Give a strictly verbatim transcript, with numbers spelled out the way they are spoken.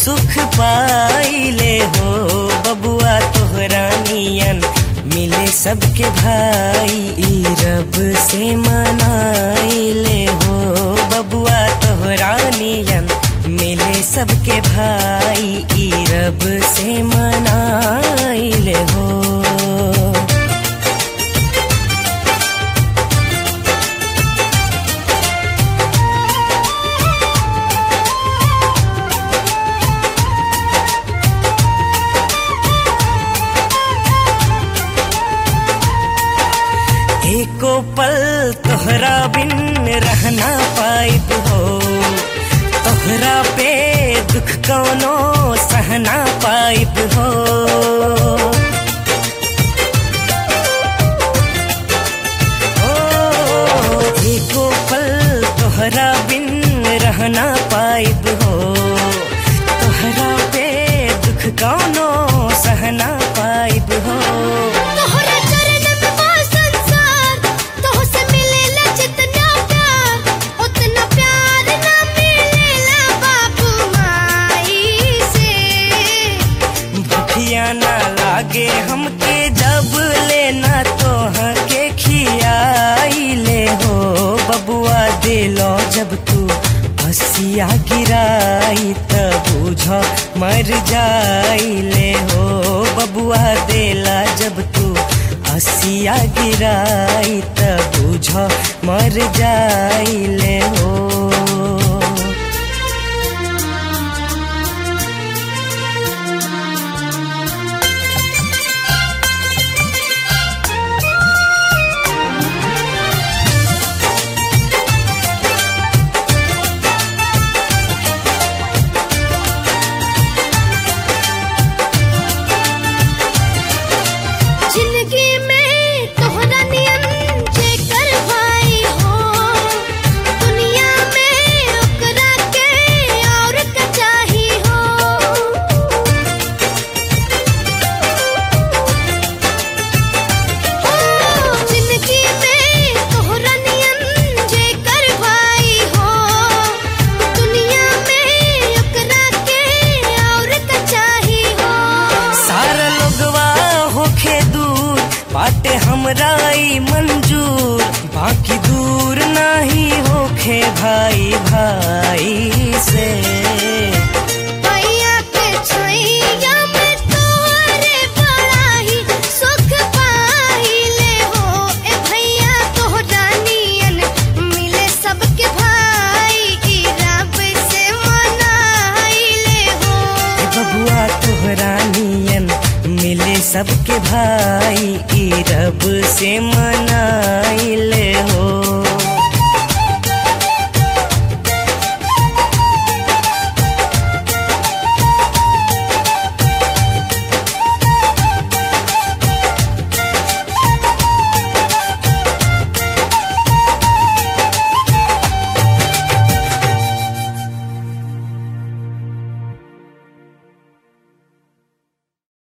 सुख पाइले हो बबुआ तोहरा नियन मिले सबके भाई ई रब से मनाइले हो बबुआ तोहरा नियन मिले सबके भाई ई रब से मनाइले हो। एको पल तोहरा बिन रहना पाइब हो तोहरा पे दुख कौनो सहना पाइब हो। ओ एको पल तोहरा बिन रहना पाइब हो तोहरा पे दुख कौनो सहना पाइब हो। ना लागे हमके जब लेना तोह के खियाइले हो बबुआ दिलो जब तू हसिया गिराई त बुझ मर जाइले हो बबुआ दिला जब तू हसिया गिराई त बुझ मर जाइले हो। बाटे हमराई मंजूर बाकी दूर नहीं होखे भाई भाई से भैया के छैया में तोरे बड़ा ही सुख पाइले हो ए भैया तोहरा नियन मिले सबके भाई ई रब से मनाइले हो बबुआ तोहरा नियन मिले सबके भाई ई रब से मनाइले हो।